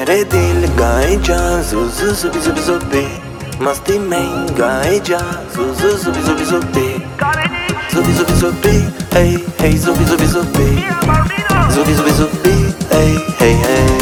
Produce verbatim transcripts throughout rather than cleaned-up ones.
मेरे दिल गाए जा जुजु zubi zubi zubi मस्ती में गाए जा जुजु zubi zubi zubi zubi zubi zubi hey hey zubi zubi zubi zubi zubi zubi hey hey hey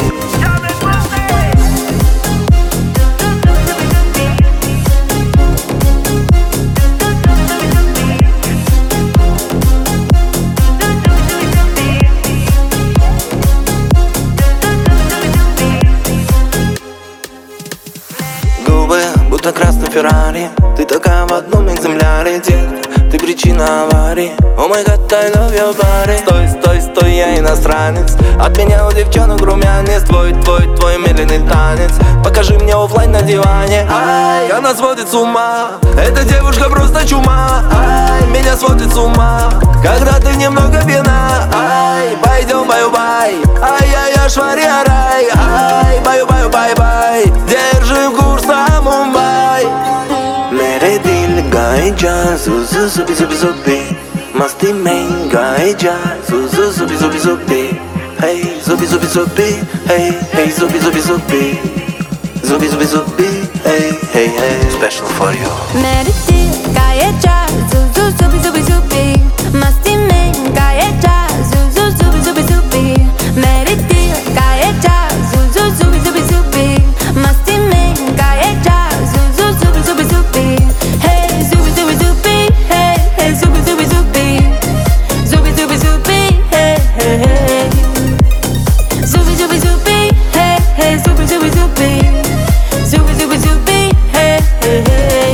Будто красный Феррари, ты такая в одном экземпляре, детка, ты причина аварии. О май гад, I love your body. Стой, стой, стой, я иностранец. От меня у девчонок румянец. Твой, твой, твой медленный танец. Покажи мне оффлайн на диване. Ай, она сводит с ума. Эта девушка просто чума. Ай, меня сводит с ума. Когда ты немного пьяна. Ай, пойдем баю-бай. Ай-яй-яй, шварья рай. Ай, баю-баю-бай-бай. Держим курс на Мумбай. मेरे दिल गाए जा जुजु zubi zubi zubi मस्ती में गाए जा जुजु zubi zubi zubi hey zubi zubi zubi hey hey zubi zubi zubi zubi zubi zubi hey hey hey special for you मेरे दिल गाए जा जुजु zubi zubi zubi मस्ती में गाए जा जुजु zubi zubi zubi मेरे दिल गाए जा जुजु zubi zubi zubi मस्ती में गाए जा जुजु zubi zubi zubi hey zubi zubi zubi hey hey zubi zubi zubi zubi zubi zubi hey hey hey zubi zubi zubi hey hey zubi zubi zubi zubi zubi zubi hey hey hey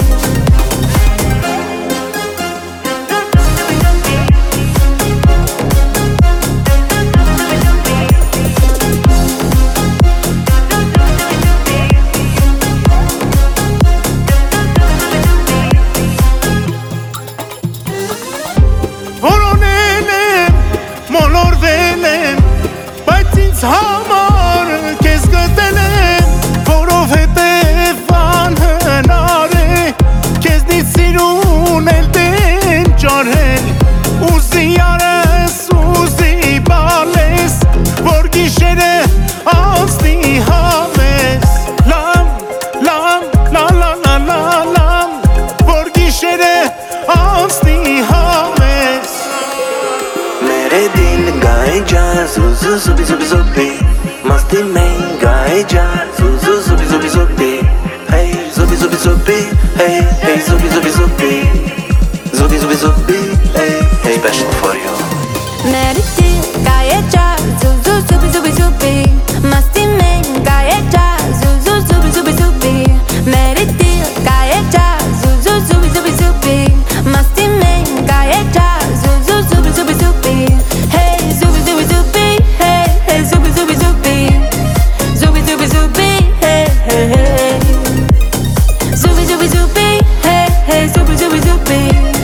Համար քեզ գտել եմ, որովհետև անհնար է քեզնից սիրուն էլ դեն ճարել ուզի արես, ուզի բալես, որ գիշերը անցնի համես լամ, լամ, լա լա լա լա լամ, որ գիշերը անցնի համես मेरे दिल गाए जा जुजु zubi zubi zubi मस्ती में गाए जा जुजु zubi zubi zubi hey zubi zubi zubi hey hey zubi zubi zubi zubi zubi zubi hey hey special for you मेरे दिल गाए जा जुजु zubi zubi zubi मस्ती में गाए जा जुजु zubi zubi zubi मेरे दिल गाए जा जुजु zubi zubi zubi मस्ती में गाए जा जुजु zubi zubi zubi hey zubi zubi zubi hey hey zubi zubi zubi zubi zubi zubi hey hey hey zubi zubi zubi hey hey zubi zubi zubi